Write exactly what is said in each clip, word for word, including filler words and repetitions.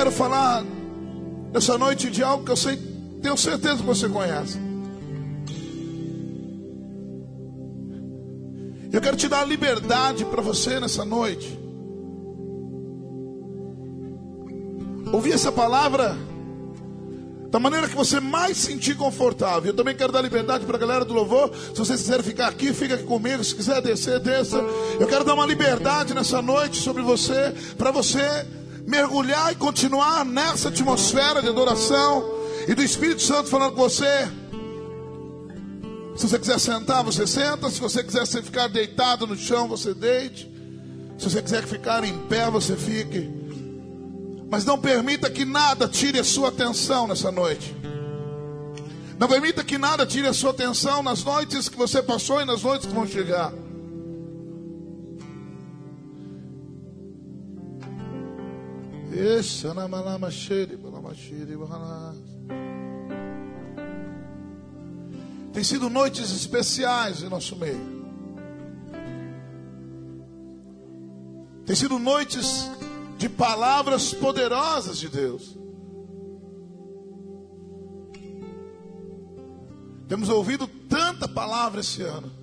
quero falar nessa noite de algo que eu sei, tenho certeza que você conhece. Eu quero te dar liberdade para você nessa noite ouvir essa palavra da maneira que você mais sentir confortável. Eu também quero dar liberdade para a galera do louvor. Se vocês quiserem ficar aqui, fica aqui comigo. Se quiser descer, desça. Eu quero dar uma liberdade nessa noite sobre você, para você mergulhar e continuar nessa atmosfera de adoração e do Espírito Santo falando com você. Se você quiser sentar, você senta. Se você quiser ficar deitado no chão, você deite. Se você quiser ficar em pé, você fique. Mas não permita que nada tire a sua atenção nessa noite. Não permita que nada tire a sua atenção nas noites que você passou e nas noites que vão chegar. Tem sido noites especiais em nosso meio. Tem sido noites de palavras poderosas de Deus. Temos ouvido tanta palavra esse ano.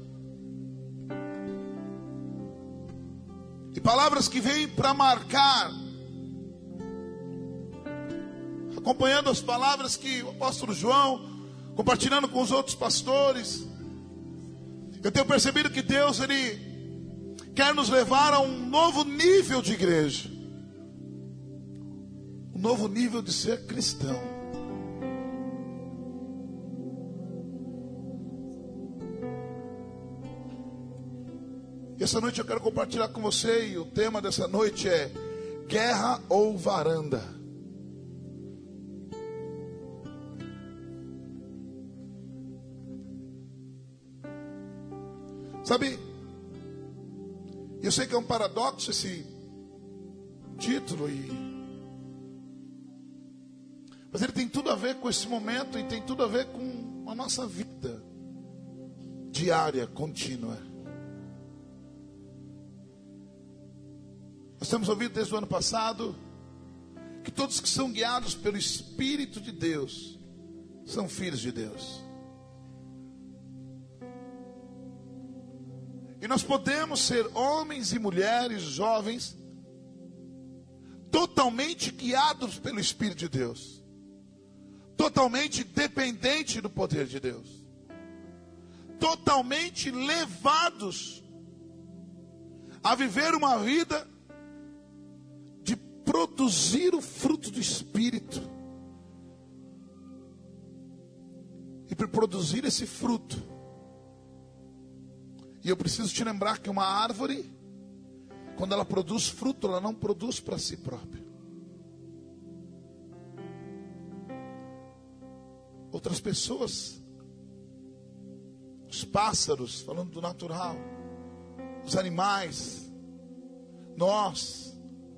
E palavras que vêm para marcar, acompanhando as palavras que o apóstolo João, compartilhando com os outros pastores. Eu tenho percebido que Deus, Ele quer nos levar a um novo nível de igreja. Um novo nível de ser cristão. E essa noite eu quero compartilhar com você, e o tema dessa noite é guerra ou varanda. Sabe, eu sei que é um paradoxo esse título, e mas ele tem tudo a ver com esse momento e tem tudo a ver com a nossa vida diária, contínua. Nós temos ouvido desde o ano passado que todos que são guiados pelo Espírito de Deus são filhos de Deus. E nós podemos ser homens e mulheres, jovens, totalmente guiados pelo Espírito de Deus. Totalmente dependente do poder de Deus. Totalmente levados a viver uma vida de produzir o fruto do Espírito. E para produzir esse fruto, e eu preciso te lembrar que uma árvore, quando ela produz fruto, ela não produz para si própria. Outras pessoas, os pássaros, falando do natural, os animais, nós,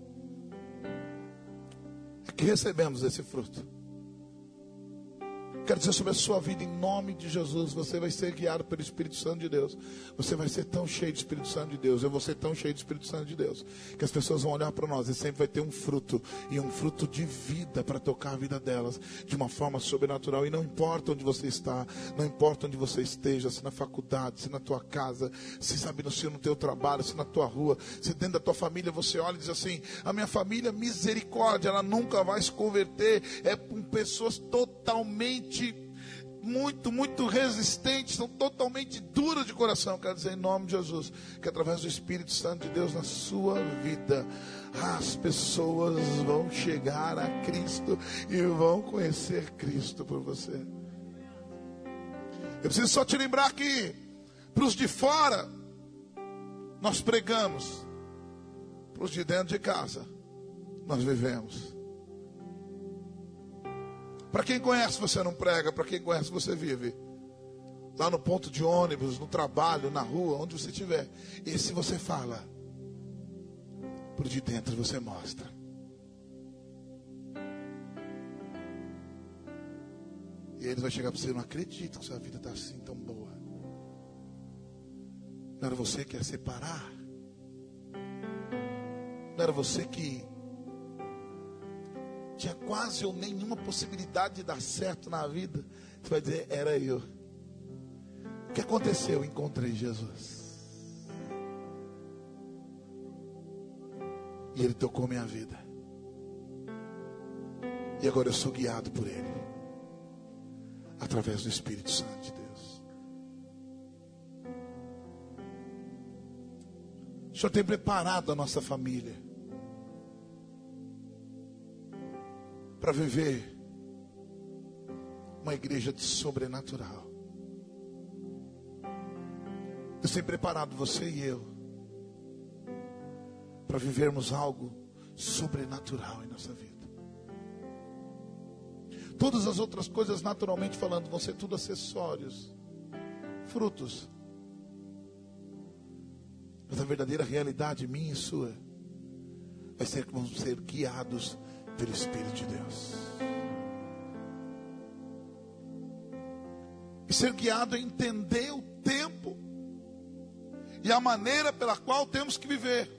é que recebemos esse fruto. Quero dizer sobre a sua vida, em nome de Jesus, você vai ser guiado pelo Espírito Santo de Deus. Você vai ser tão cheio de Espírito Santo de Deus. Eu vou ser tão cheio de Espírito Santo de Deus, que as pessoas vão olhar para nós e sempre vai ter um fruto, e um fruto de vida para tocar a vida delas de uma forma sobrenatural. E não importa onde você está, não importa onde você esteja, se na faculdade, se na tua casa, se sabe no seu, no teu trabalho, se na tua rua, se dentro da tua família você olha e diz assim: a minha família, misericórdia, ela nunca vai se converter. É com pessoas totalmente muito, muito resistentes, são totalmente duras de coração. Quero dizer, em nome de Jesus, que através do Espírito Santo de Deus na sua vida, as pessoas vão chegar a Cristo e vão conhecer Cristo por você. Eu preciso só te lembrar que para os de fora nós pregamos, para os de dentro de casa nós vivemos. Para quem conhece, você não prega. Para quem conhece, você vive. Lá no ponto de ônibus, no trabalho, na rua, onde você estiver. E se você fala, por de dentro você mostra. E eles vão chegar para você: não acredito que sua vida está assim tão boa. Não era você que ia separar? Não era você que tinha quase ou nenhuma possibilidade de dar certo na vida, você vai dizer, era eu. O que aconteceu? Eu encontrei Jesus. E Ele tocou minha vida. E agora eu sou guiado por Ele. Através do Espírito Santo de Deus. O Senhor tem preparado a nossa família para viver uma igreja de sobrenatural. Deus tem preparado você e eu para vivermos algo sobrenatural em nossa vida. Todas as outras coisas, naturalmente falando, vão ser tudo acessórios, frutos. Mas a verdadeira realidade minha e sua vai ser que vamos ser guiados pelo Espírito de Deus. E ser guiado é entender o tempo e a maneira pela qual temos que viver.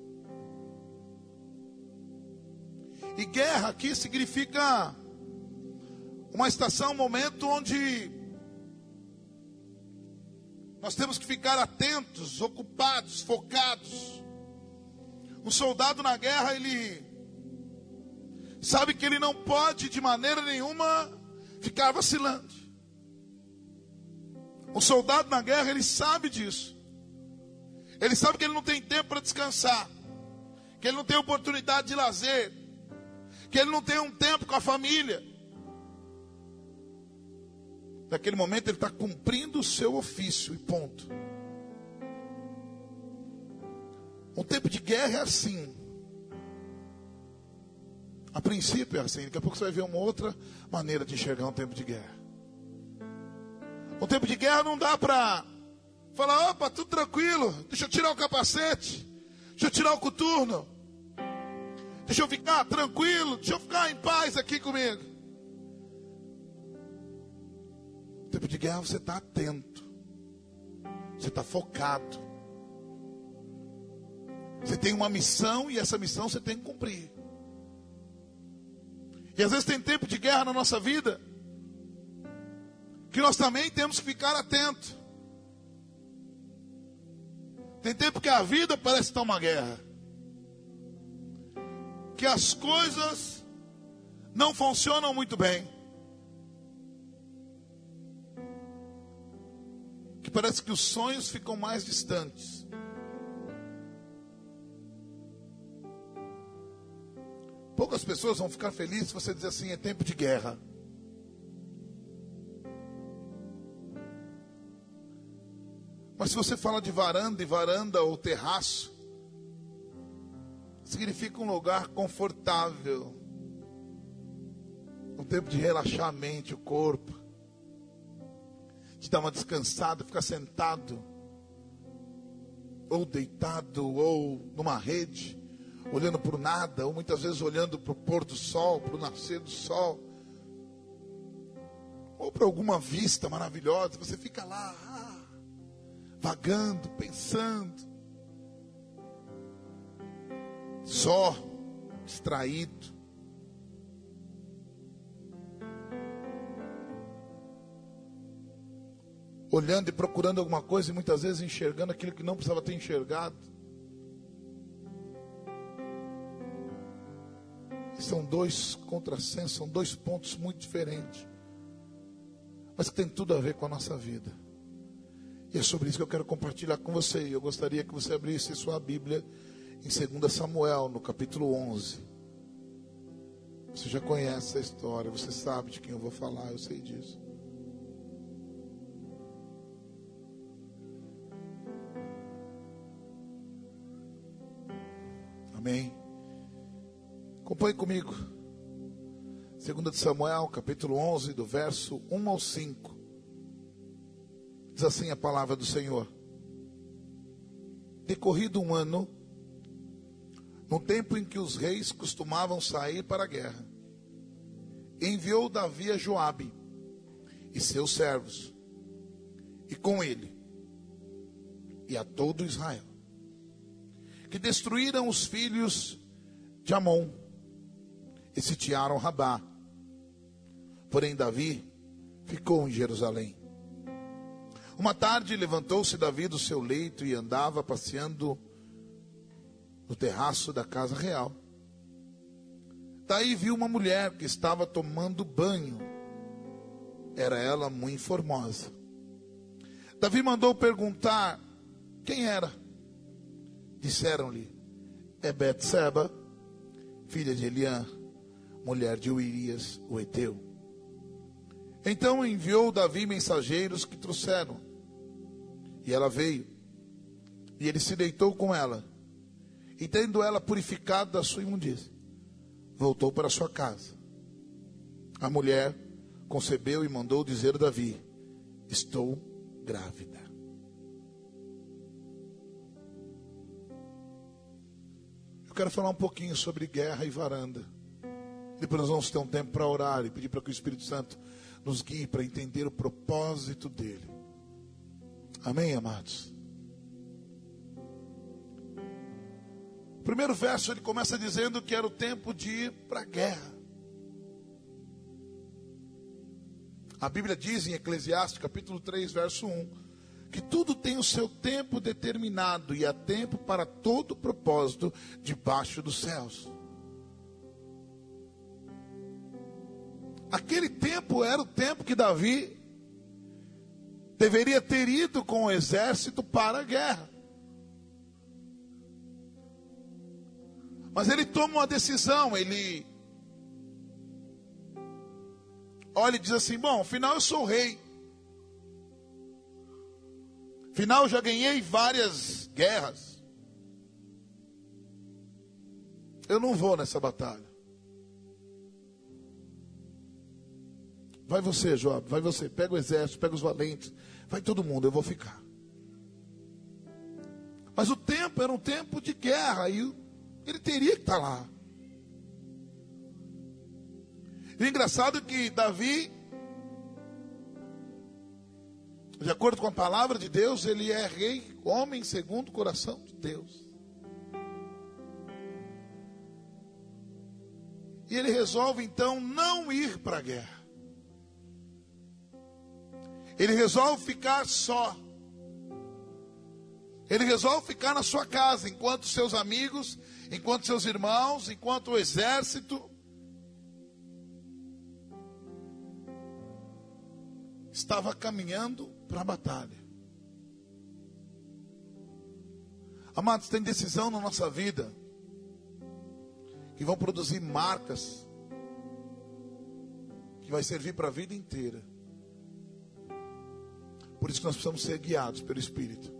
E guerra aqui significa uma estação, um momento onde nós temos que ficar atentos, ocupados, focados. Um soldado na guerra, ele sabe que ele não pode de maneira nenhuma ficar vacilando. Um soldado na guerra, ele sabe disso. Ele sabe que ele não tem tempo para descansar, que ele não tem oportunidade de lazer, que ele não tem um tempo com a família. Naquele momento ele está cumprindo o seu ofício e ponto. Um tempo de guerra é assim. A princípio é assim. Daqui a pouco você vai ver uma outra maneira de enxergar um tempo de guerra. Um tempo de guerra não dá para falar, opa, tudo tranquilo, deixa eu tirar o capacete, deixa eu tirar o coturno, deixa eu ficar tranquilo, deixa eu ficar em paz aqui comigo. No tempo de guerra você está atento, você está focado, você tem uma missão e essa missão você tem que cumprir. E às vezes tem tempo de guerra na nossa vida que nós também temos que ficar atentos. Tem tempo que a vida parece estar uma guerra, que as coisas não funcionam muito bem, que parece que os sonhos ficam mais distantes. Poucas pessoas vão ficar felizes se você dizer assim, é tempo de guerra. Mas se você fala de varanda, e varanda ou terraço, significa um lugar confortável, um tempo de relaxar a mente, o corpo, de dar uma descansada, ficar sentado, ou deitado, ou numa rede, olhando para o nada, ou muitas vezes olhando para o pôr do sol, para o nascer do sol, ou para alguma vista maravilhosa. Você fica lá, ah, vagando, pensando, só, distraído. Olhando e procurando alguma coisa e muitas vezes enxergando aquilo que não precisava ter enxergado. São dois contrassensos, são dois pontos muito diferentes, mas que tem tudo a ver com a nossa vida. E é sobre isso que eu quero compartilhar com você. E eu gostaria que você abrisse sua Bíblia em segundo Samuel, no capítulo onze. Você já conhece essa história, você sabe de quem eu vou falar, eu sei disso. Amém? Acompanhe comigo. segundo Samuel, capítulo onze, do verso um ao cinco. Diz assim a palavra do Senhor. Decorrido um ano, no tempo em que os reis costumavam sair para a guerra, enviou Davi a Joabe e seus servos, e com ele, e a todo Israel, que destruíram os filhos de Amon, e sitiaram Rabá. Porém Davi ficou em Jerusalém. Uma tarde levantou-se Davi do seu leito e andava passeando no terraço da casa real. Daí viu uma mulher que estava tomando banho. Era ela muito formosa. Davi mandou perguntar quem era. Disseram-lhe: é Betseba, filha de Eliã, mulher de Uirias, o Heteu. Então enviou Davi mensageiros que trouxeram. E ela veio. E ele se deitou com ela. E tendo ela purificado da sua imundícia, voltou para sua casa. A mulher concebeu e mandou dizer a Davi: estou grávida. Eu quero falar um pouquinho sobre guerra e varanda. Depois nós vamos ter um tempo para orar e pedir para que o Espírito Santo nos guie para entender o propósito dele. Amém, amados? O primeiro verso ele começa dizendo que era o tempo de ir para a guerra. A Bíblia diz em Eclesiastes capítulo três, verso um, que tudo tem o seu tempo determinado e há tempo para todo propósito debaixo dos céus. Aquele tempo era o tempo que Davi deveria ter ido com o exército para a guerra. Mas ele toma uma decisão, ele olha e diz assim: bom, afinal eu sou rei. Afinal eu já ganhei várias guerras. Eu não vou nessa batalha. Vai você, Joab, vai você. Pega o exército, pega os valentes. Vai todo mundo, eu vou ficar. Mas o tempo era um tempo de guerra e ele teria que estar lá. E o engraçado é que Davi, de acordo com a palavra de Deus, ele é rei, homem segundo o coração de Deus. E ele resolve então não ir para a guerra. Ele resolve ficar só. Ele resolve ficar na sua casa, enquanto seus amigos, enquanto seus irmãos, enquanto o exército estava caminhando para a batalha. Amados, tem decisão na nossa vida que vão produzir marcas que vai servir para a vida inteira. Por isso que nós precisamos ser guiados pelo Espírito.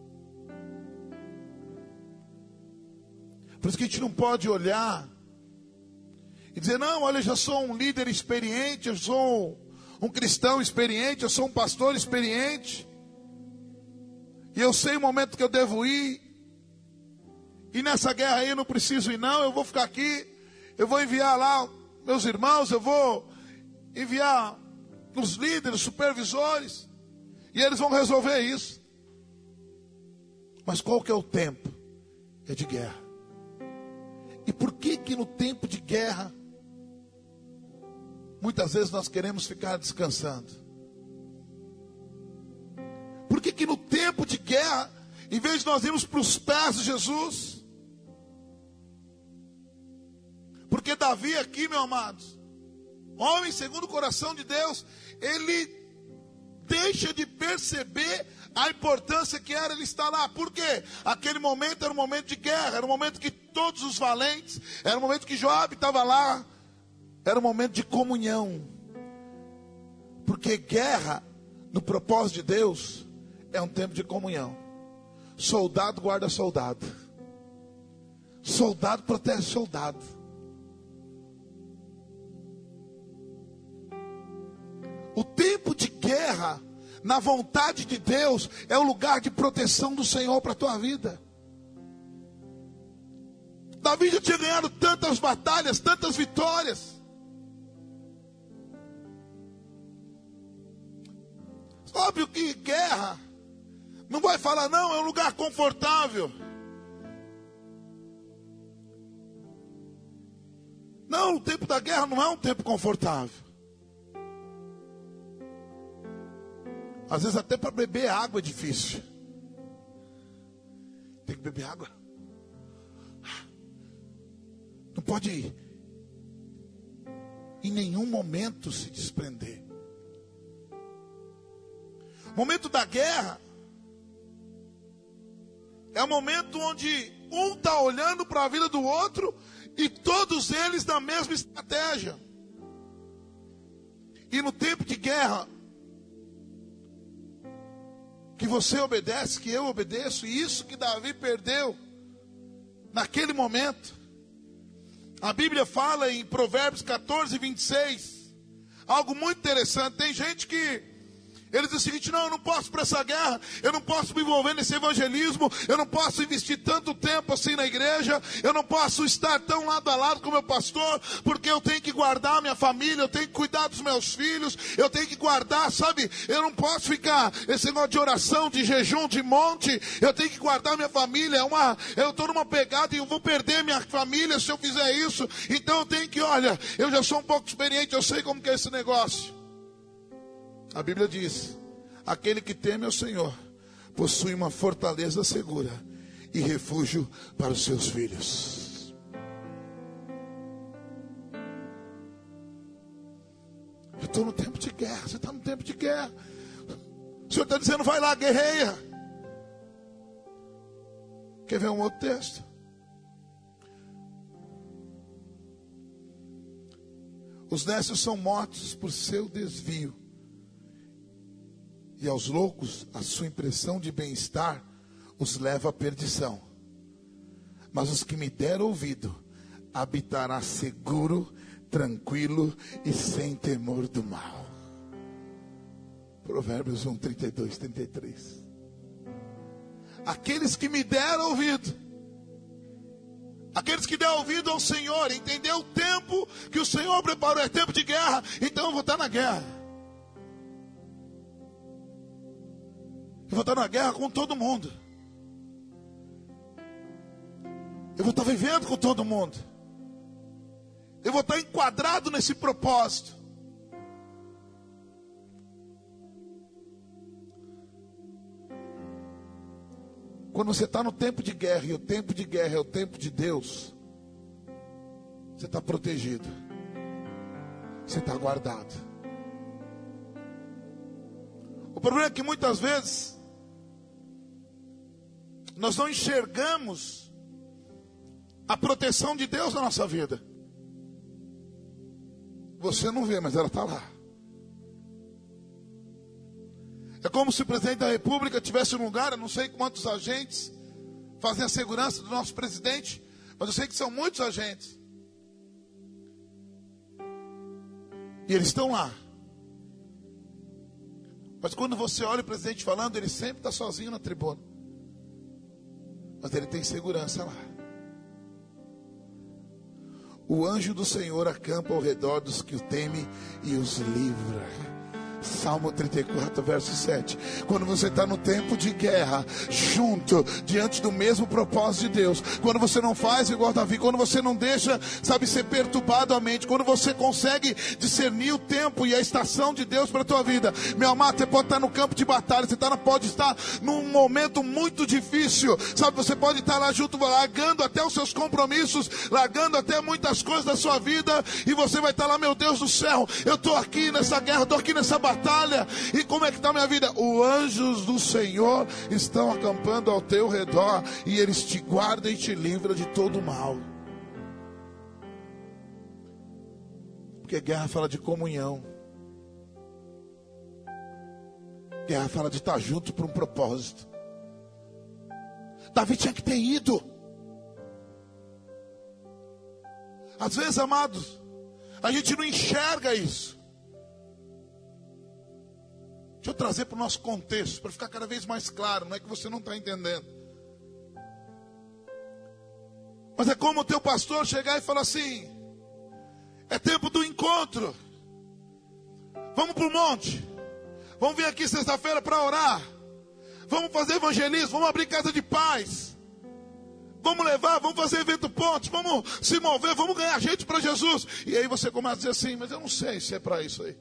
Por isso que a gente não pode olhar e dizer: não, olha, eu já sou um líder experiente, eu sou um cristão experiente, eu sou um pastor experiente, e eu sei o momento que eu devo ir, e nessa guerra aí eu não preciso ir não, eu vou ficar aqui, eu vou enviar lá meus irmãos, eu vou enviar os líderes, os supervisores, e eles vão resolver isso. Mas qual que é o tempo? É de guerra. E por que que no tempo de guerra muitas vezes nós queremos ficar descansando? Por que que no tempo de guerra, em vez de nós irmos para os pés de Jesus? Porque Davi aqui, meus amados, homem segundo o coração de Deus, ele deixa de perceber a importância que era ele estar lá. Por quê? Aquele momento era um momento de guerra, era um momento que todos os valentes, era um momento que Joab estava lá, era um momento de comunhão. Porque guerra, no propósito de Deus, é um tempo de comunhão. Soldado guarda soldado. Soldado protege soldado. O tempo de guerra, na vontade de Deus, é o lugar de proteção do Senhor para a tua vida. Davi já tinha ganhado tantas batalhas, tantas vitórias. Óbvio que guerra não vai falar, não, é um lugar confortável. Não, o tempo da guerra não é um tempo confortável. Às vezes até para beber água é difícil. Tem que beber água. Não pode ir em nenhum momento se desprender. O momento da guerra é o momento onde um está olhando para a vida do outro e todos eles na mesma estratégia. E no tempo de guerra, que você obedece, que eu obedeço, e isso que Davi perdeu naquele momento. A Bíblia fala em Provérbios catorze, vinte e seis, algo muito interessante. Tem gente que ele diz o seguinte: não, eu não posso para essa guerra, eu não posso me envolver nesse evangelismo, eu não posso investir tanto tempo assim na igreja, eu não posso estar tão lado a lado com o meu pastor, porque eu tenho que guardar a minha família, eu tenho que cuidar dos meus filhos, eu tenho que guardar, sabe, eu não posso ficar esse negócio de oração, de jejum, de monte, eu tenho que guardar minha família, é uma, eu estou numa pegada e eu vou perder minha família se eu fizer isso, então eu tenho que, olha, eu já sou um pouco experiente, eu sei como que é esse negócio. A Bíblia diz: aquele que teme ao Senhor possui uma fortaleza segura e refúgio para os seus filhos. Eu estou no tempo de guerra. Você está no tempo de guerra. O Senhor está dizendo: vai lá, guerreia. Quer ver um outro texto? Os nécios são mortos por seu desvio, e aos loucos a sua impressão de bem-estar os leva à perdição. Mas os que me deram ouvido habitará seguro, tranquilo e sem temor do mal. Provérbios um, trinta e dois, trinta e três. Aqueles que me deram ouvido, aqueles que deram ouvido ao Senhor, entendeu o tempo que o Senhor preparou, é tempo de guerra, então eu vou estar na guerra. Eu vou estar na guerra com todo mundo. Eu vou estar vivendo com todo mundo. Eu vou estar enquadrado nesse propósito. Quando você está no tempo de guerra, e o tempo de guerra é o tempo de Deus, você está protegido. Você está guardado. O problema é que muitas vezes nós não enxergamos a proteção de Deus na nossa vida. Você não vê, mas ela está lá. É como se o presidente da República tivesse um lugar, eu não sei quantos agentes fazem a segurança do nosso presidente, mas eu sei que são muitos agentes. E eles estão lá. Mas quando você olha o presidente falando, ele sempre está sozinho na tribuna. Mas ele tem segurança lá. O anjo do Senhor acampa ao redor dos que o temem e os livra. Salmo trinta e quatro, verso sete. Quando você está no tempo de guerra, junto, diante do mesmo propósito de Deus, quando você não faz igual Davi, quando você não deixa, sabe, ser perturbado a mente, quando você consegue discernir o tempo e a estação de Deus para a tua vida, meu amado, você pode estar no campo de batalha, você tá, pode estar num momento muito difícil, sabe, você pode estar lá junto, largando até os seus compromissos, largando até muitas coisas da sua vida, e você vai estar lá, meu Deus do céu, eu estou aqui nessa guerra, estou aqui nessa batalha, batalha, e como é que está a minha vida? Os anjos do Senhor estão acampando ao teu redor, e eles te guardam e te livram de todo mal. Porque guerra fala de comunhão, guerra fala de estar junto para um propósito. Davi tinha que ter ido. Às vezes, amados, a gente não enxerga isso. Deixa eu trazer para o nosso contexto, para ficar cada vez mais claro, não é que você não está entendendo. Mas é como o teu pastor chegar e falar assim: é tempo do encontro, vamos para o monte, vamos vir aqui sexta-feira para orar, vamos fazer evangelismo, vamos abrir casa de paz. vamos levar, vamos fazer evento pontos, vamos se mover, vamos ganhar gente para Jesus. E aí você começa a dizer assim, mas eu não sei se é para isso aí.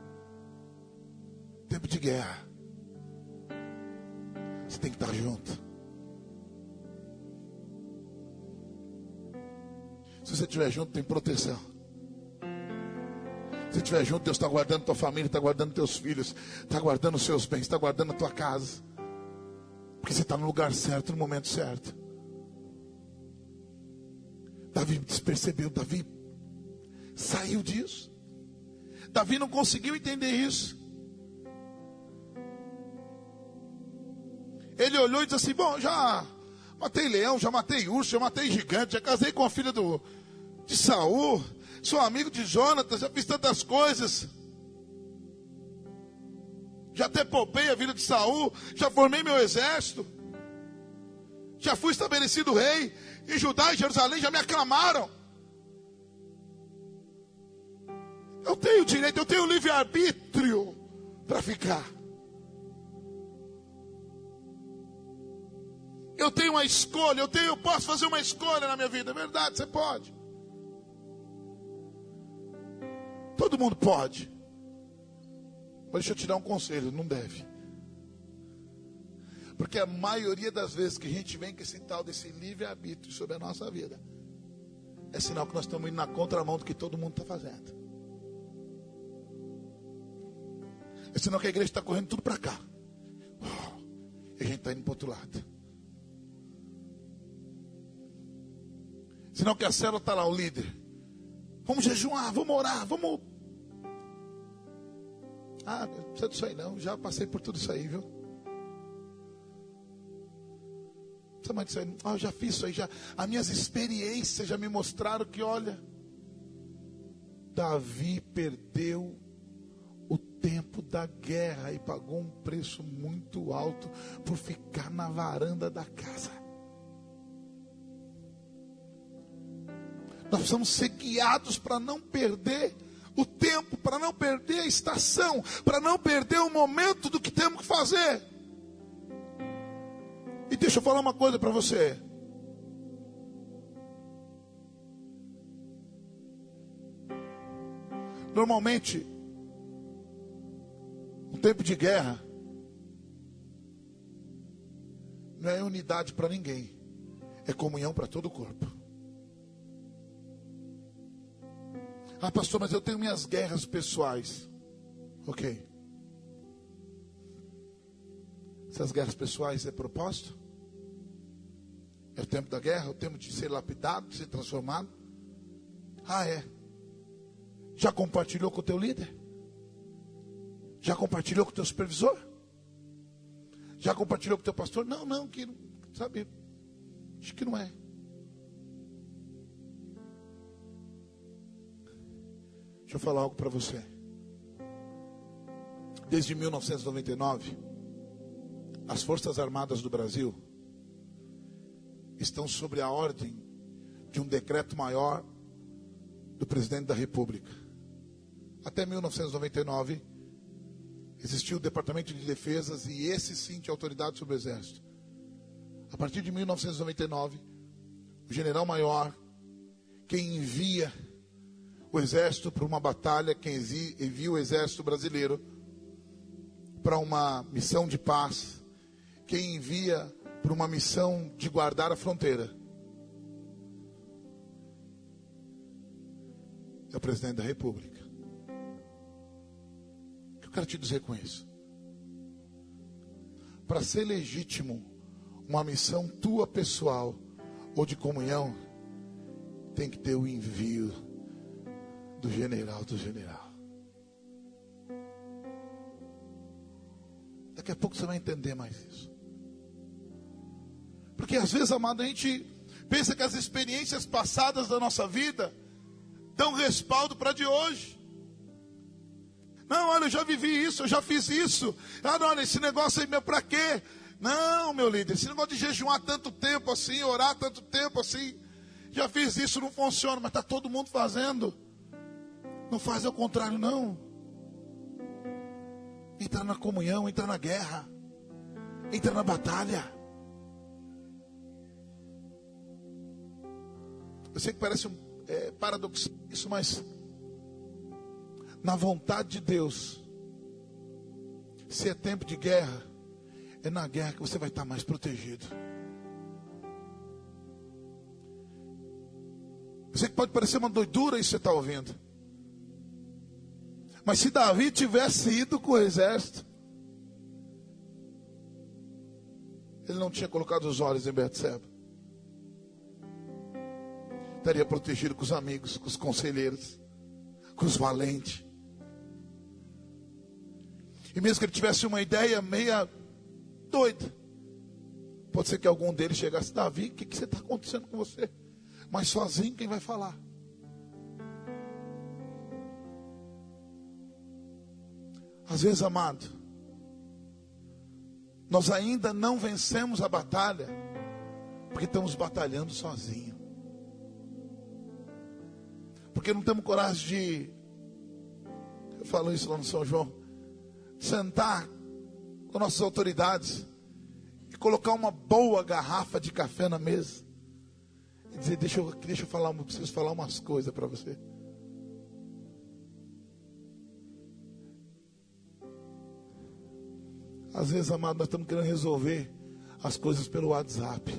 Tempo de guerra. Você tem que estar junto. Se você estiver junto, tem proteção. Se estiver junto, Deus está guardando tua família, está guardando teus filhos, está guardando os seus bens, está guardando a tua casa. Porque você está no lugar certo, no momento certo. Davi percebeu, Davi saiu disso. Davi não conseguiu entender isso. Ele olhou e disse assim, bom, já matei leão, já matei urso, já matei gigante, já casei com a filha do, de Saul, sou amigo de Jonatas, já fiz tantas coisas. Já até poupei a vida de Saul, já formei meu exército, já fui estabelecido rei, em Judá e Jerusalém já me aclamaram. Eu tenho direito, eu tenho livre-arbítrio para ficar. Eu tenho uma escolha, eu, tenho, eu posso fazer uma escolha na minha vida. É verdade, você pode. Todo mundo pode. Mas deixa eu te dar um conselho, não deve. Porque a maioria das vezes que a gente vem com esse tal desse livre-arbítrio sobre a nossa vida, é sinal que nós estamos indo na contramão do que todo mundo está fazendo. É sinal que a igreja está correndo tudo para cá. E a gente está indo para o outro lado. Sinal que a célula está lá, o líder. Vamos jejuar, vamos orar, vamos... Ah, não precisa disso aí não, já passei por tudo isso aí, viu? Não precisa mais disso aí. Ah, eu já fiz isso aí, já. As minhas experiências já me mostraram que, olha, Davi perdeu o tempo da guerra e pagou um preço muito alto por ficar na varanda da casa. Nós precisamos ser guiados para não perder o tempo, para não perder a estação, para não perder o momento do que temos que fazer. E deixa eu falar uma coisa para você. Normalmente, no tempo de guerra, não é unidade para ninguém, é comunhão para todo o corpo. Ah, pastor, mas eu tenho minhas guerras pessoais. Ok. Essas guerras pessoais é propósito? É o tempo da guerra, é o tempo de ser lapidado, de ser transformado? Ah, é. Já compartilhou com o teu líder? Já compartilhou com o teu supervisor? Já compartilhou com o teu pastor? Não, não, que não, sabe, acho que não é. Deixa eu falar algo para você. Desde mil novecentos e noventa e nove, as Forças Armadas do Brasil estão sob a ordem de um decreto maior do presidente da República. Até mil novecentos e noventa e nove, existiu o Departamento de Defesas e esse sim tinha autoridade sobre o Exército. A partir de mil novecentos e noventa e nove, o general-maior, quem envia o Exército para uma batalha, quem envia o Exército brasileiro para uma missão de paz, quem envia para uma missão de guardar a fronteira, é o presidente da República. O que eu quero te dizer com isso? Para ser legítimo uma missão tua pessoal ou de comunhão, tem que ter o envio do general do general. Daqui a pouco você vai entender mais isso. Porque às vezes, amado, a gente pensa que as experiências passadas da nossa vida dão respaldo para de hoje. Não, olha, eu já vivi isso, eu já fiz isso. Ah, não, olha, esse negócio aí, meu, para quê? Não, meu líder, esse negócio de jejuar tanto tempo assim, orar tanto tempo assim, já fiz isso, não funciona, mas está todo mundo fazendo. Não faz ao contrário, não. Entra na comunhão, entra na guerra, entra na batalha. Eu sei que parece um, é, paradoxal isso, mas na vontade de Deus, se é tempo de guerra, é na guerra que você vai estar mais protegido. Eu sei que pode parecer uma doidura isso que você está ouvindo. Mas se Davi tivesse ido com o exército, ele não tinha colocado os olhos em Betseba. Estaria protegido com os amigos, com os conselheiros, com os valentes. E mesmo que ele tivesse uma ideia meia doida, pode ser que algum deles chegasse: Davi, o que, que está acontecendo com você? Mas sozinho quem vai falar? Às vezes, amado, nós ainda não vencemos a batalha porque estamos batalhando sozinhos. Porque não temos coragem de, eu falo isso lá no São João, sentar com nossas autoridades e colocar uma boa garrafa de café na mesa e dizer: deixa eu, deixa eu falar, eu preciso falar umas coisas para você. Às vezes, amado, nós estamos querendo resolver as coisas pelo WhatsApp.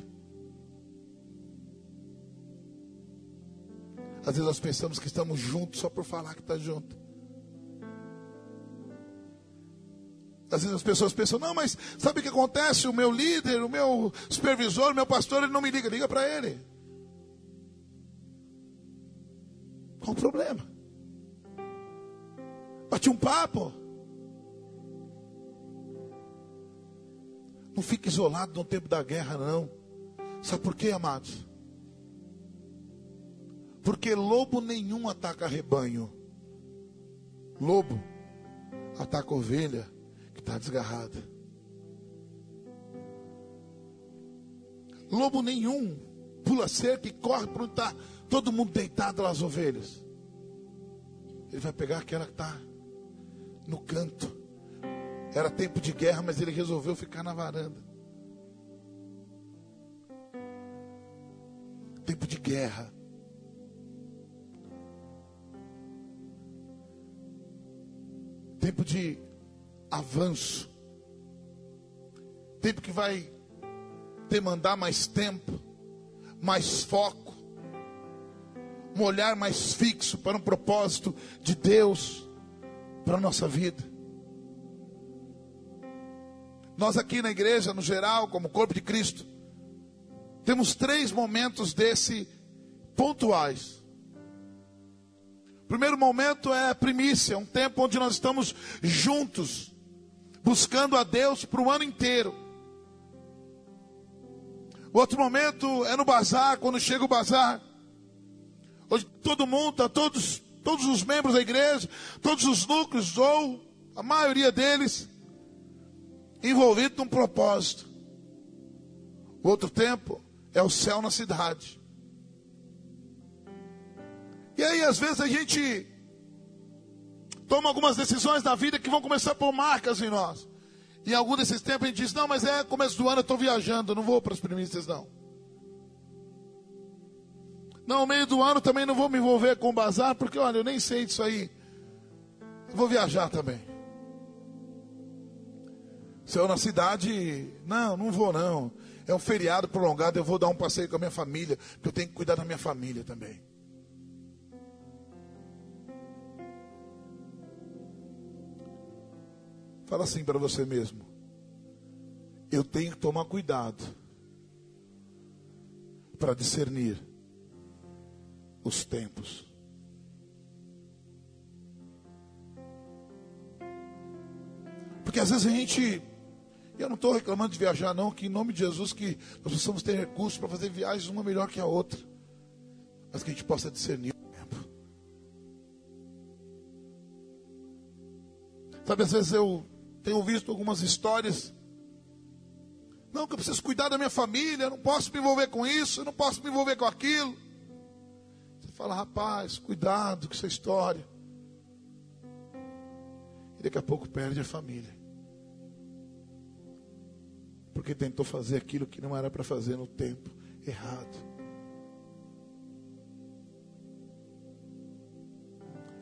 Às vezes nós pensamos que estamos juntos só por falar que está junto. Às vezes as pessoas pensam: não, mas sabe o que acontece? O meu líder, o meu supervisor, o meu pastor, ele não me liga. Liga para ele. Qual o problema? Bate um papo. Não fique isolado no tempo da guerra, não. Sabe por quê, amados? Porque lobo nenhum ataca rebanho. Lobo ataca ovelha que está desgarrada. Lobo nenhum pula cerca e corre para onde está todo mundo deitado lá, as ovelhas. Ele vai pegar aquela que está no canto. Era tempo de guerra, mas ele resolveu ficar na varanda. Tempo de guerra. Tempo de avanço. Tempo que vai demandar mais tempo, mais foco, um olhar mais fixo para um propósito de Deus para a nossa vida. Nós aqui na igreja, no geral, como corpo de Cristo, temos três momentos desse pontuais. O primeiro momento é a primícia, um tempo onde nós estamos juntos, buscando a Deus para o ano inteiro. O outro momento é no bazar, quando chega o bazar, onde todo mundo, tá, todos, todos os membros da igreja, todos os núcleos, ou a maioria deles, envolvido num propósito. O outro tempo é o céu na cidade. E aí às vezes a gente toma algumas decisões da vida que vão começar a pôr marcas em nós. E em algum desses tempos a gente diz: não, mas é começo do ano, eu estou viajando, não vou para as primícias não. Não, no meio do ano também não vou me envolver com o bazar, porque olha, eu nem sei disso aí. Eu vou viajar também. Se eu na cidade, não, não vou não. É um feriado prolongado, eu vou dar um passeio com a minha família, porque eu tenho que cuidar da minha família também. Fala assim para você mesmo: eu tenho que tomar cuidado para discernir os tempos. Porque às vezes a gente, eu não estou reclamando de viajar não, que em nome de Jesus que nós possamos ter recursos para fazer viagens uma melhor que a outra, mas que a gente possa discernir o tempo. Sabe, às vezes eu tenho visto algumas histórias: não, que eu preciso cuidar da minha família, eu não posso me envolver com isso, eu não posso me envolver com aquilo. Você fala: rapaz, cuidado com essa história. E daqui a pouco perde a família, porque tentou fazer aquilo que não era para fazer no tempo errado.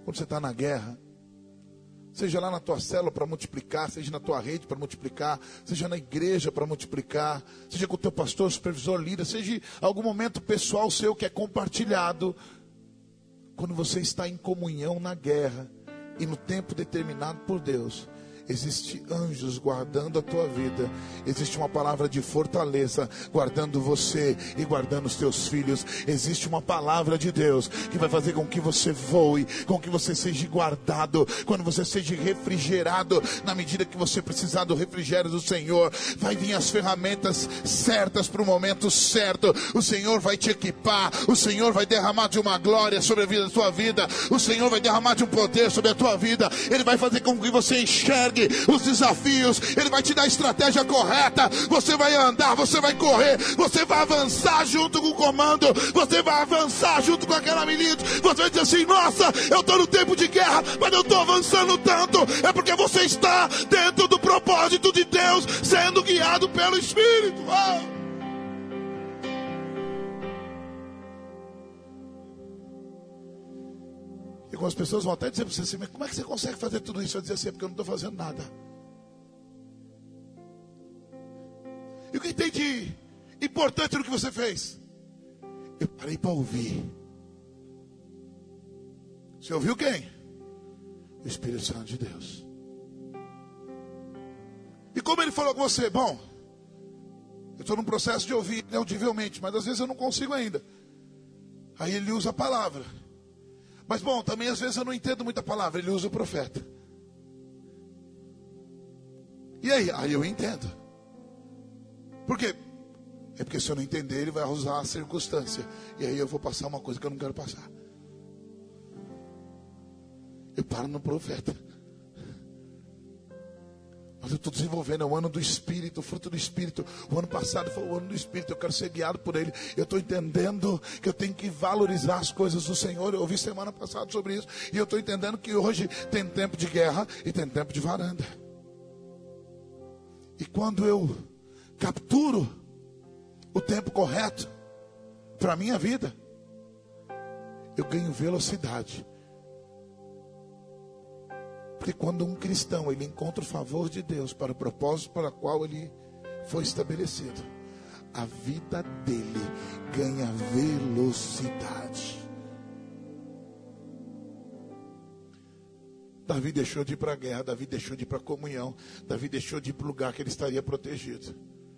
quando você está na guerra, seja lá na tua célula para multiplicar, seja na tua rede para multiplicar, seja na igreja para multiplicar, seja com o teu pastor, supervisor, líder, seja algum momento pessoal seu que é compartilhado. Quando você está em comunhão na guerra e no tempo determinado por Deus, existe anjos guardando a tua vida. Existe uma palavra de fortaleza guardando você e guardando os teus filhos. Existe uma palavra de Deus que vai fazer com que você voe, com que você seja guardado, quando você seja refrigerado. Na medida que você precisar do refrigério do Senhor, vai vir as ferramentas certas para o momento certo. O Senhor vai te equipar. O Senhor vai derramar de uma glória sobre a vida da tua vida. O Senhor vai derramar de um poder sobre a tua vida. Ele vai fazer com que você enxergue os desafios, Ele vai te dar a estratégia correta. Você vai andar, você vai correr, você vai avançar junto com o comando, você vai avançar junto com aquela milícia. Você vai dizer assim: nossa, eu estou no tempo de guerra, mas eu estou avançando tanto. É porque você está dentro do propósito de Deus, sendo guiado pelo Espírito. Oh! E algumas pessoas vão até dizer para você assim: mas como é que você consegue fazer tudo isso? Eu dizer assim: é porque eu não estou fazendo nada. E o que tem de importante no que você fez? Eu parei para ouvir. Você ouviu quem? O Espírito Santo de Deus. E como ele falou com você? Bom, eu estou num processo de ouvir audivelmente, mas às vezes eu não consigo ainda. Aí ele usa a palavra. Mas bom, também às vezes eu não entendo muita palavra. Ele usa o profeta. E aí? Aí eu entendo. Por quê? É porque se eu não entender, ele vai usar a circunstância. E aí eu vou passar uma coisa que eu não quero passar. Eu paro no profeta. Mas eu estou desenvolvendo, é o ano do Espírito, o fruto do Espírito. O ano passado foi o ano do Espírito, eu quero ser guiado por Ele. Eu estou entendendo que eu tenho que valorizar as coisas do Senhor. Eu ouvi semana passada sobre isso. E eu estou entendendo que hoje tem tempo de guerra e tem tempo de varanda. E quando eu capturo o tempo correto para a minha vida, eu ganho velocidade. Porque quando um cristão ele encontra o favor de Deus para o propósito para o qual ele foi estabelecido, a vida dele ganha velocidade. Davi deixou de ir para a guerra, Davi deixou de ir para a comunhão, Davi deixou de ir para o lugar que ele estaria protegido.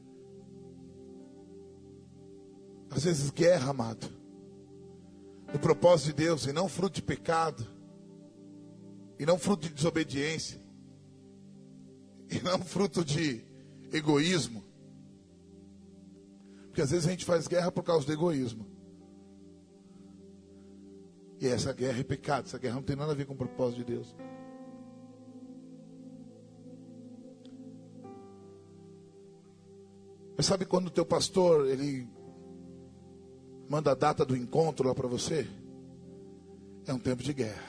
Às vezes guerra, amado, no propósito de Deus, e não fruto de pecado, e não fruto de desobediência, e não fruto de egoísmo. Porque às vezes a gente faz guerra por causa do egoísmo. E essa guerra é pecado, essa guerra não tem nada a ver com o propósito de Deus. Mas sabe quando o teu pastor, ele manda a data do encontro lá para você? É um tempo de guerra.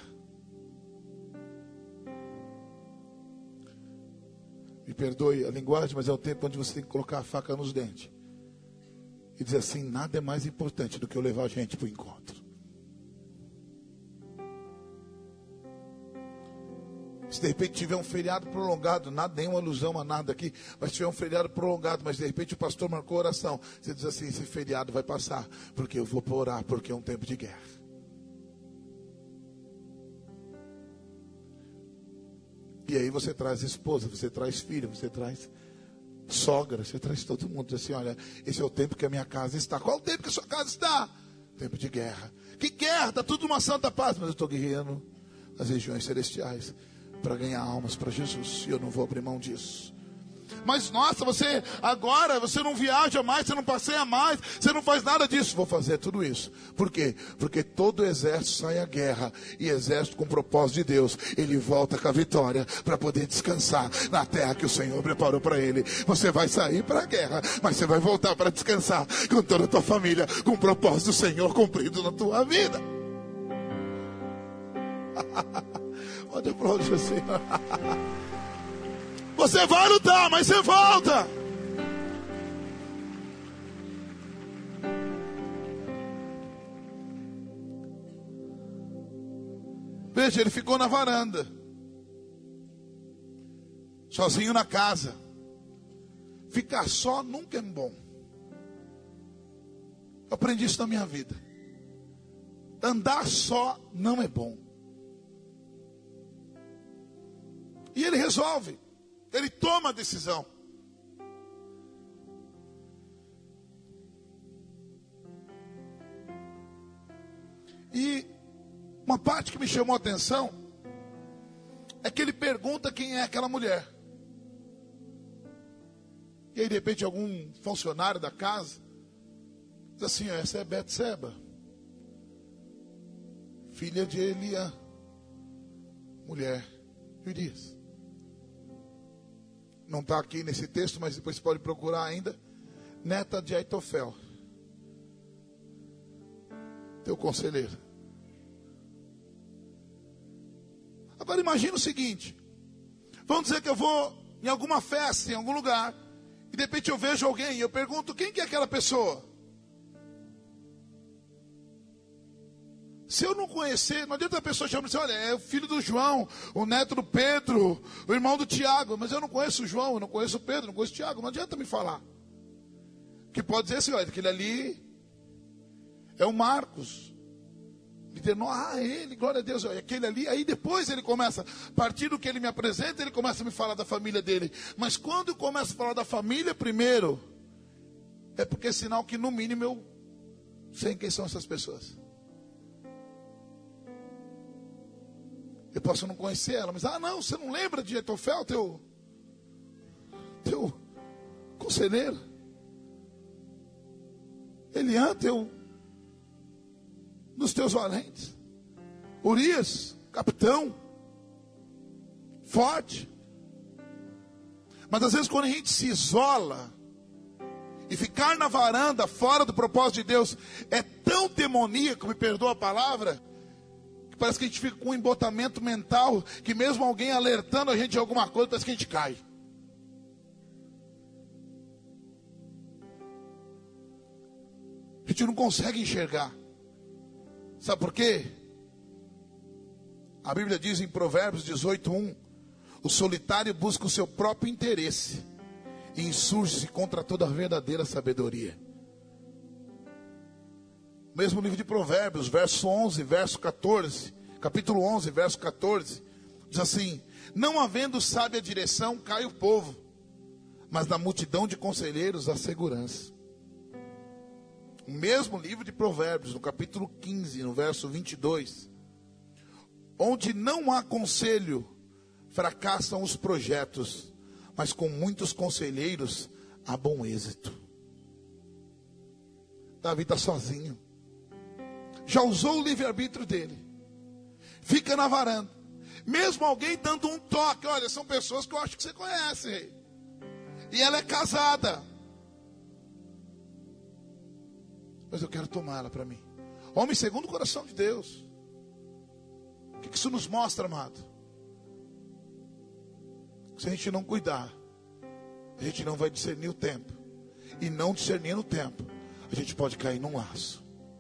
Me perdoe a linguagem, mas é o tempo onde você tem que colocar a faca nos dentes. E dizer assim: nada é mais importante do que eu levar a gente para o encontro. Se de repente tiver um feriado prolongado, nada, nenhuma alusão a nada aqui, mas tiver um feriado prolongado, mas de repente o pastor marcou oração, você diz assim: esse feriado vai passar, porque eu vou orar, porque é um tempo de guerra. E aí você traz esposa, você traz filho, você traz sogra, você traz todo mundo. Diz assim: olha, esse é o tempo que a minha casa está. Qual o tempo que a sua casa está? Tempo de guerra. Que guerra? Está tudo numa santa paz. Mas eu estou guerreando nas regiões celestiais para ganhar almas para Jesus. E eu não vou abrir mão disso. Mas nossa, você agora, você não viaja mais, você não passeia mais, você não faz nada disso. Vou fazer tudo isso. Por quê? Porque todo exército sai à guerra. E exército com propósito de Deus, ele volta com a vitória para poder descansar na terra que o Senhor preparou para ele. Você vai sair para a guerra, mas você vai voltar para descansar com toda a tua família, com o propósito do Senhor cumprido na tua vida. Pode aplaudir o Senhor. Você vai lutar, mas você volta. Veja, ele ficou na varanda, sozinho na casa. Ficar só nunca é bom. Eu aprendi isso na minha vida. Andar só não é bom. E ele resolve. Ele toma a decisão. E uma parte que me chamou a atenção é que ele pergunta quem é aquela mulher. E aí de repente algum funcionário da casa diz assim: essa é Betseba, filha de Eliã, mulher de Urias. Não está aqui nesse texto, mas depois você pode procurar ainda. Neta de Aitofel, teu conselheiro. Agora imagina o seguinte: vamos dizer que eu vou em alguma festa, em algum lugar, e de repente eu vejo alguém e eu pergunto: quem que é aquela pessoa? Se eu não conhecer, não adianta a pessoa chamar e dizer: olha, é o filho do João, o neto do Pedro, o irmão do Tiago. Mas eu não conheço o João, eu não conheço o Pedro, não conheço o Tiago. Não adianta me falar. Que pode dizer assim: olha, aquele ali é o Marcos. Ah, ele, glória a Deus, olha, aquele ali. Aí depois ele começa, a partir do que ele me apresenta, ele começa a me falar da família dele. Mas quando eu começo a falar da família primeiro, é porque é sinal que no mínimo eu sei quem são essas pessoas. Eu posso não conhecer ela, mas, ah não, você não lembra de Aitofel, teu, teu conselheiro? Eliã, teu, dos teus valentes. Urias, capitão, forte. Mas às vezes quando a gente se isola, e ficar na varanda, fora do propósito de Deus, é tão demoníaco, me perdoa a palavra, parece que a gente fica com um embotamento mental, que mesmo alguém alertando a gente de alguma coisa, parece que a gente cai. A gente não consegue enxergar. Sabe por quê? A Bíblia diz em Provérbios dezoito, um: o solitário busca o seu próprio interesse e insurge-se contra toda a verdadeira sabedoria. Mesmo livro de Provérbios, verso onze, verso quatorze, capítulo onze, verso quatorze, diz assim: não havendo sábia direção, cai o povo, mas na multidão de conselheiros há segurança. O mesmo livro de Provérbios, no capítulo quinze, no verso vinte e dois, onde não há conselho, fracassam os projetos, mas com muitos conselheiros há bom êxito. Davi está sozinho. Já usou o livre-arbítrio dele. Fica na varanda. Mesmo alguém dando um toque: olha, são pessoas que eu acho que você conhece, rei. E ela é casada. Mas eu quero tomar ela para mim. Homem segundo o coração de Deus. O que isso nos mostra, amado? Se a gente não cuidar, a gente não vai discernir o tempo. E não discernindo o tempo, a gente pode cair num laço.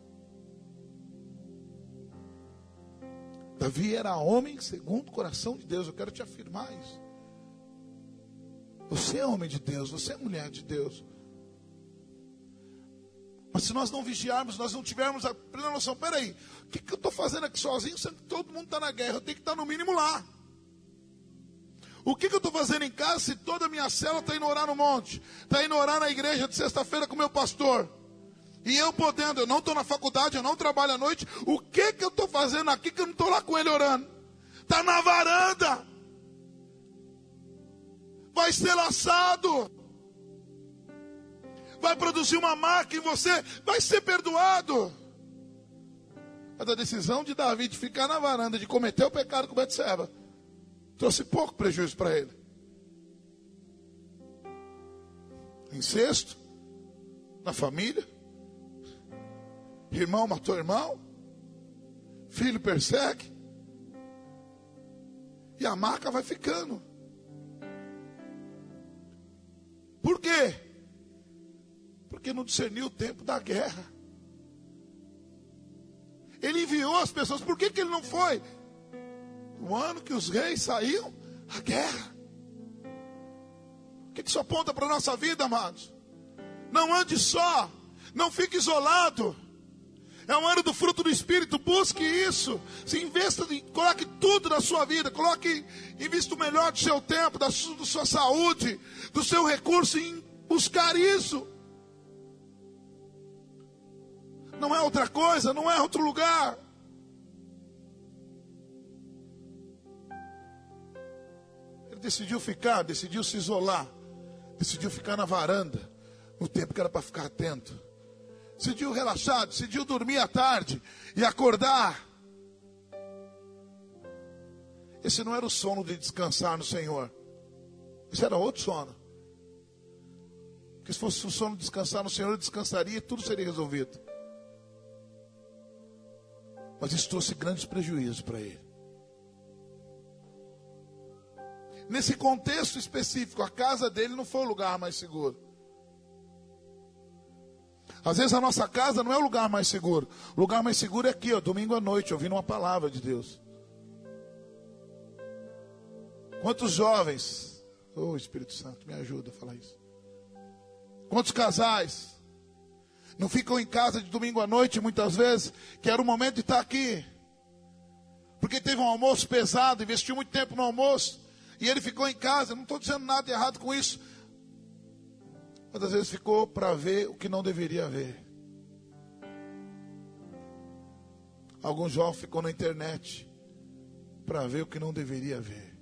Davi era homem segundo o coração de Deus. Eu quero te afirmar isso. Você é homem de Deus, você é mulher de Deus. Mas se nós não vigiarmos, nós não tivermos a plena noção: peraí, o que, que eu estou fazendo aqui sozinho, sendo que todo mundo está na guerra? Eu tenho que estar no mínimo lá. O que, que eu estou fazendo em casa, se toda a minha célula está indo orar no monte, está indo orar na igreja de sexta-feira com o meu pastor? E eu podendo, eu não estou na faculdade, eu não trabalho à noite. O que, que eu estou fazendo aqui que eu não estou lá com ele orando? Está na varanda. Vai ser laçado. Vai produzir uma marca em você. Vai ser perdoado. Mas a decisão de Davi de ficar na varanda, de cometer o pecado com Betseba, trouxe pouco prejuízo para ele. Incesto na família. Irmão matou irmão. Filho persegue. E a marca vai ficando. Por quê? Porque não discerniu o tempo da guerra. Ele enviou as pessoas. Por que, que ele não foi? O ano que os reis saíam à guerra. O que isso aponta para a nossa vida, amados? Não ande só, não fique isolado. É um ano do fruto do Espírito, busque isso. Se investa, coloque tudo na sua vida. Coloque, invista o melhor do seu tempo, da sua, da sua saúde, do seu recurso em buscar isso. Não é outra coisa, não é outro lugar. Ele decidiu ficar, decidiu se isolar. Decidiu ficar na varanda, no tempo que era para ficar atento. Decidiu relaxar, decidiu dormir à tarde e acordar. Esse não era o sono de descansar no Senhor. Esse era outro sono. Porque se fosse o sono de descansar no Senhor, ele descansaria e tudo seria resolvido. Mas isso trouxe grandes prejuízos para ele. Nesse contexto específico, a casa dele não foi o lugar mais seguro. Às vezes a nossa casa não é o lugar mais seguro. O lugar mais seguro é aqui, ó, domingo à noite, ouvindo uma palavra de Deus. Quantos jovens, oh Espírito Santo, me ajuda a falar isso. Quantos casais não ficam em casa de domingo à noite, muitas vezes, que era o momento de estar aqui. Porque teve um almoço pesado, investiu muito tempo no almoço, e ele ficou em casa. Não estou dizendo nada de errado com isso. Mas às vezes ficou para ver o que não deveria ver. Alguns jovens ficou na internet para ver o que não deveria ver.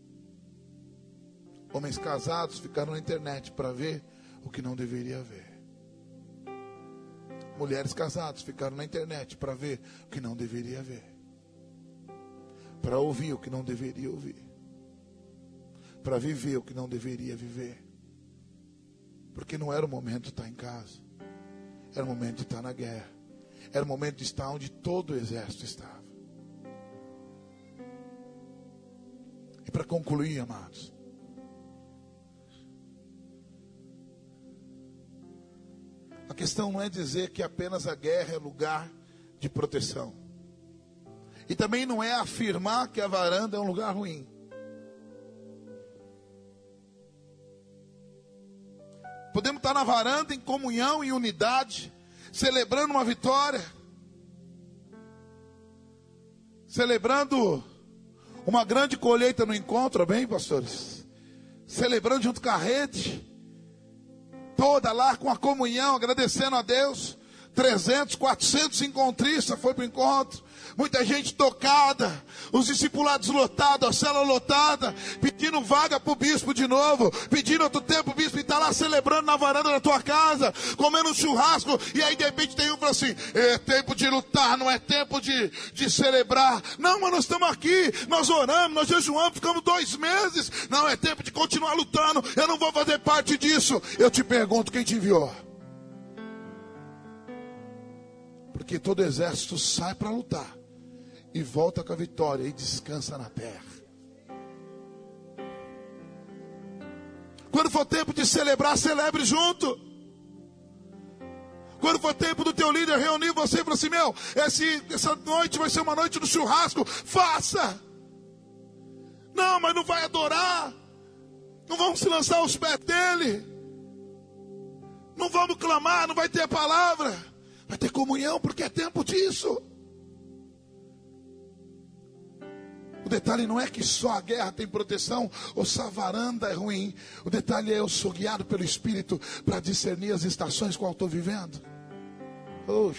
Homens casados ficaram na internet para ver o que não deveria ver. Mulheres casadas ficaram na internet para ver o que não deveria ver. Para ouvir o que não deveria ouvir. Para viver o que não deveria viver. Porque não era o momento de estar em casa. Era o momento de estar na guerra. Era o momento de estar onde todo o exército estava. E para concluir, amados, a questão não é dizer que apenas a guerra é lugar de proteção. E também não é afirmar que a varanda é um lugar ruim. Podemos estar na varanda em comunhão, em unidade, celebrando uma vitória, celebrando uma grande colheita no encontro, amém, pastores? Celebrando junto com a rede, toda lá com a comunhão, agradecendo a Deus. trezentos, quatrocentos encontristas foi para o encontro. Muita gente tocada, os discipulados lotados, a célula lotada, pedindo vaga para o bispo de novo, pedindo outro tempo o bispo está lá celebrando na varanda da tua casa, comendo um churrasco, e aí de repente tem um que fala assim: é tempo de lutar, não é tempo de, de celebrar. Não, mas nós estamos aqui, nós oramos, nós jejuamos, ficamos dois meses. Não, é tempo de continuar lutando, eu não vou fazer parte disso. Eu te pergunto, quem te enviou? Porque todo exército sai para lutar e volta com a vitória e descansa na terra. Quando for tempo de celebrar, celebre junto. Quando for tempo do teu líder reunir você e falar assim: meu, esse, essa noite vai ser uma noite do churrasco, faça. Não, mas não vai adorar. Não vamos se lançar aos pés dele. Não vamos clamar, não vai ter a palavra. Vai ter comunhão, porque é tempo disso. O detalhe não é que só a guerra tem proteção, ou só a varanda é ruim. O detalhe é eu sou guiado pelo Espírito para discernir as estações qual eu estou vivendo. Oh,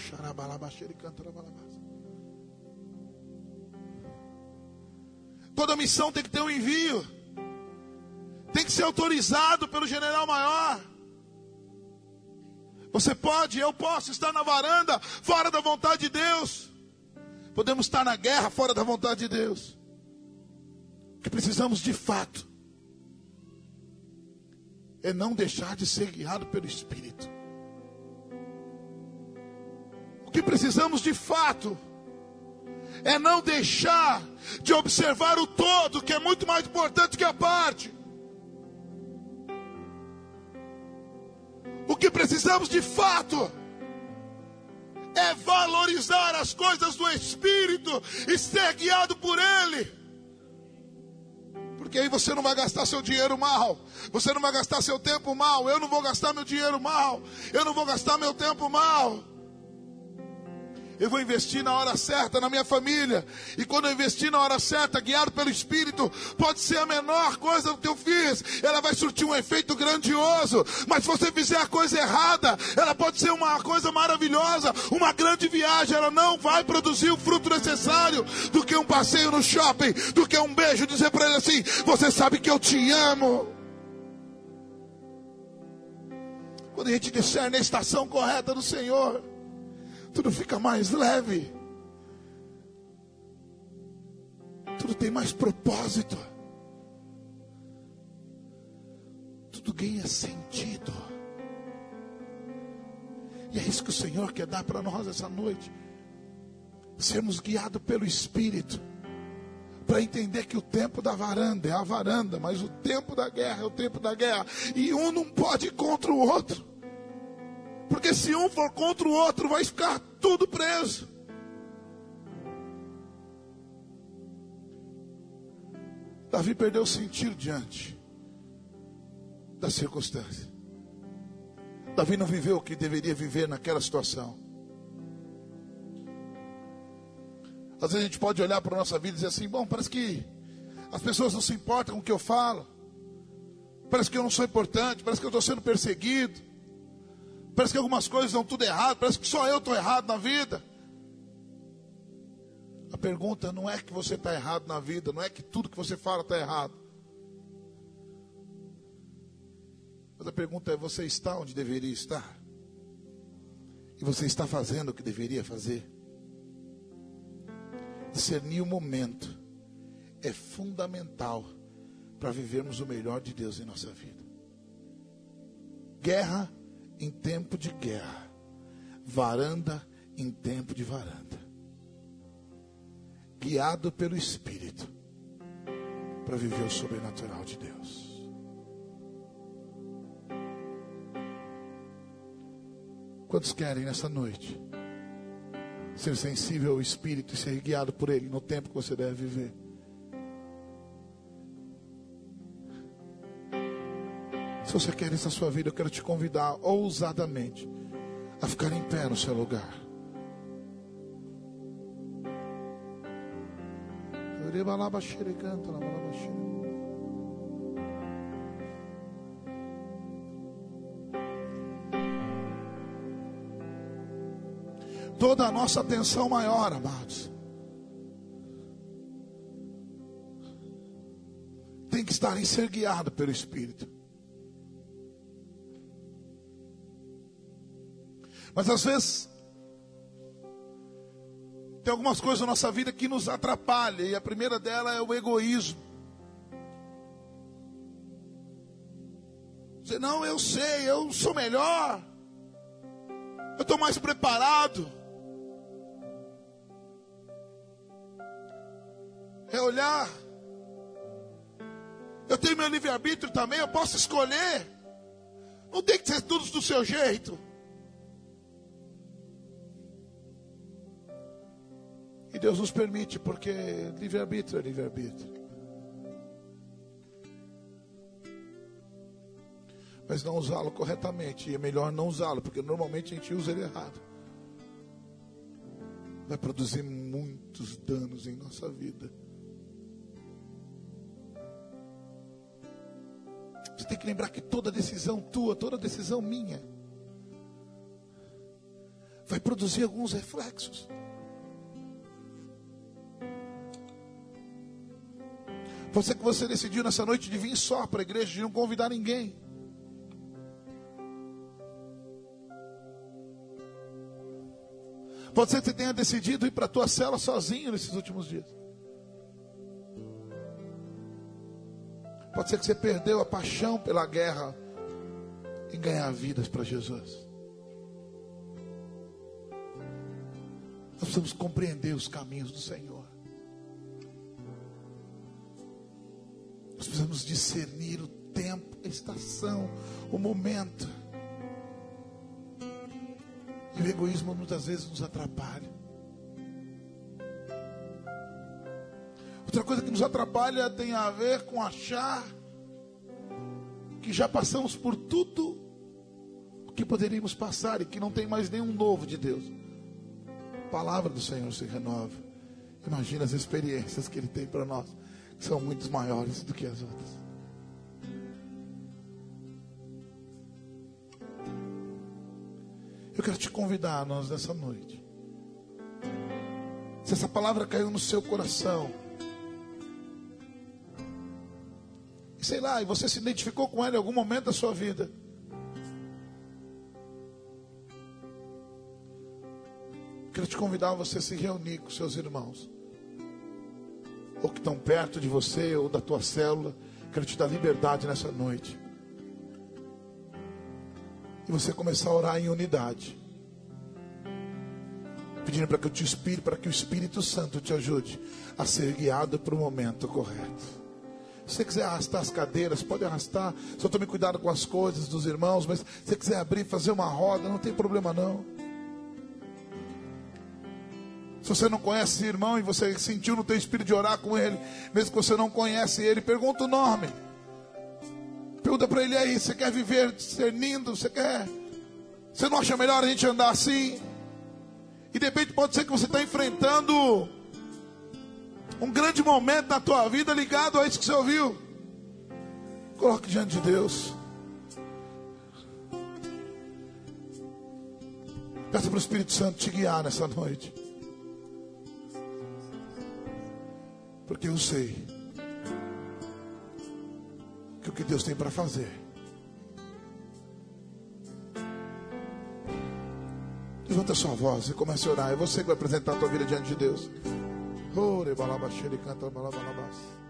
toda missão tem que ter um envio. Tem que ser autorizado pelo general maior. Você pode, eu posso estar na varanda fora da vontade de Deus. Podemos estar na guerra fora da vontade de Deus. O que precisamos de fato é não deixar de ser guiado pelo Espírito. O que precisamos de fato é não deixar de observar o todo, que é muito mais importante que a parte. O que precisamos de fato é valorizar as coisas do Espírito e ser guiado por Ele. Porque aí você não vai gastar seu dinheiro mal. Você não vai gastar seu tempo mal. Eu não vou gastar meu dinheiro mal. Eu não vou gastar meu tempo mal. Eu vou investir na hora certa na minha família. E quando eu investir na hora certa, guiado pelo Espírito, pode ser a menor coisa que eu fiz, ela vai surtir um efeito grandioso. Mas se você fizer a coisa errada, ela pode ser uma coisa maravilhosa, uma grande viagem. Ela não vai produzir o fruto necessário do que um passeio no shopping, do que um beijo, dizer para ele assim: você sabe que eu te amo. Quando a gente discerne a estação correta do Senhor, tudo fica mais leve. Tudo tem mais propósito. Tudo ganha sentido. E é isso que o Senhor quer dar para nós essa noite. Sermos guiados pelo Espírito. Para entender que o tempo da varanda é a varanda, mas o tempo da guerra é o tempo da guerra. E um não pode ir contra o outro. Porque se um for contra o outro, vai ficar tudo preso. Davi perdeu o sentido diante da circunstância. Davi não viveu o que deveria viver naquela situação. Às vezes a gente pode olhar para a nossa vida e dizer assim: bom, parece que as pessoas não se importam com o que eu falo. Parece que eu não sou importante, parece que eu estou sendo perseguido. Parece que algumas coisas dão tudo errado. Parece que só eu estou errado na vida. A pergunta não é que você está errado na vida. Não é que tudo que você fala está errado. Mas a pergunta é: você está onde deveria estar? E você está fazendo o que deveria fazer? Discernir o momento é fundamental para vivermos o melhor de Deus em nossa vida. Guerra em tempo de guerra, varanda em tempo de varanda, guiado pelo Espírito para viver o sobrenatural de Deus. Quantos querem nessa noite ser sensível ao Espírito e ser guiado por Ele no tempo que você deve viver? Se você quer isso na sua vida, eu quero te convidar ousadamente a ficar em pé no seu lugar. Toda a nossa atenção maior, amados, tem que estar em ser guiado pelo Espírito. Mas às vezes tem algumas coisas na nossa vida que nos atrapalham. E a primeira dela é o egoísmo. Dizer: não, eu sei, eu sou melhor, eu estou mais preparado. É olhar: eu tenho meu livre-arbítrio também, eu posso escolher. Não tem que ser tudo do seu jeito. E Deus nos permite, porque livre-arbítrio é livre-arbítrio. Mas não usá-lo corretamente. E é melhor não usá-lo, porque normalmente a gente usa ele errado. Vai produzir muitos danos em nossa vida. Você tem que lembrar que toda decisão tua, toda decisão minha, vai produzir alguns reflexos. Pode ser que você decidiu nessa noite de vir só para a igreja, de não convidar ninguém. Pode ser que você tenha decidido ir para a tua cela sozinho nesses últimos dias. Pode ser que você perdeu a paixão pela guerra em ganhar vidas para Jesus. Nós precisamos compreender os caminhos do Senhor. Nós precisamos discernir o tempo, a estação, o momento. E o egoísmo muitas vezes nos atrapalha. Outra coisa que nos atrapalha tem a ver com achar que já passamos por tudo que poderíamos passar e que não tem mais nenhum novo de Deus. A palavra do Senhor se renova. Imagina as experiências que Ele tem para nós, que são muito maiores do que as outras. Eu quero te convidar, nós, nessa noite. Se essa palavra caiu no seu coração, e sei lá, e você se identificou com ela em algum momento da sua vida, quero te convidar a você se reunir com seus irmãos, ou que estão perto de você, ou da tua célula. Quero te dar liberdade nessa noite, e você começar a orar em unidade, pedindo para que eu te inspire, para que o Espírito Santo te ajude a ser guiado para o momento correto. Se você quiser arrastar as cadeiras, pode arrastar. Só tome cuidado com as coisas dos irmãos. Mas se você quiser abrir, fazer uma roda, não tem problema não. Se você não conhece esse irmão e você sentiu no teu espírito de orar com ele, mesmo que você não conhece ele, pergunta o nome. Pergunta para ele aí, você quer viver discernindo? Você quer? Você não acha melhor a gente andar assim? E de repente pode ser que você está enfrentando um grande momento na tua vida ligado a isso que você ouviu. Coloque diante de Deus. Peça para o Espírito Santo te guiar nessa noite. Porque eu sei que o que Deus tem para fazer, levanta a sua voz e comece a orar. É você que vai apresentar a tua vida diante de Deus. Ore balabashiri canta balabalabas.